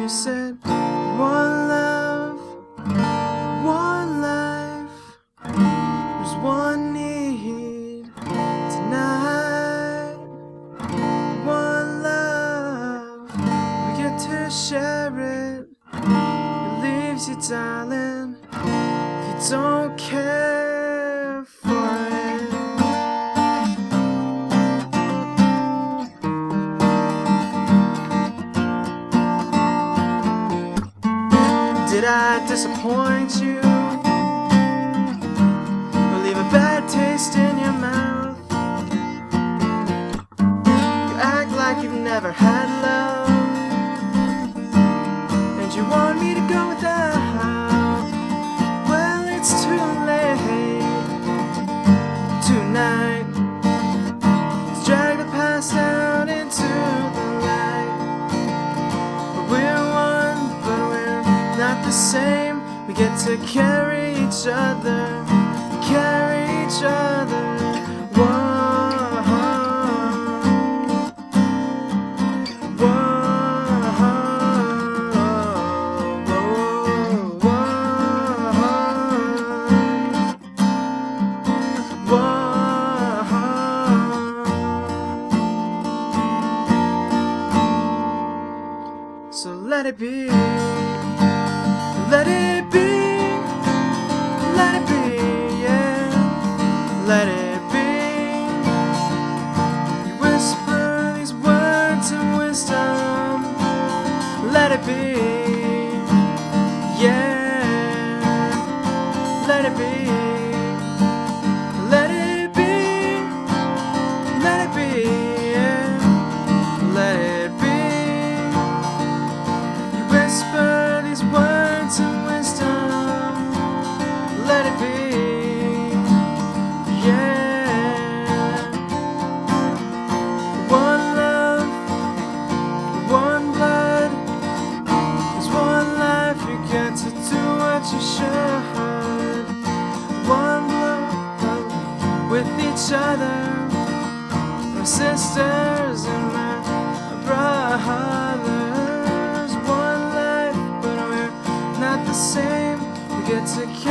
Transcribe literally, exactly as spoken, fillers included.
you said, one love, one life, there's one need tonight. One love, we get to share it. It leaves you, darling, if you don't care for it. Did I disappoint you, or leave a bad taste in your mouth? You act like you've never had love, and you want me to go without. Well, it's too late tonight. Let's drag the past out into the light. We're one, but we're not the same. We get to carry each other, carry each other. Whoa, so let it be, let it be, let it be, yeah, let it be. You whisper these words of wisdom, let it be, yeah, let it be, let it be, let it be, yeah, let it be. Whisper these words of wisdom, let it be, yeah. One love, one blood, there's one life, you get to do what you should. One blood with each other, we're sisters and we're brothers. Not the same, we get to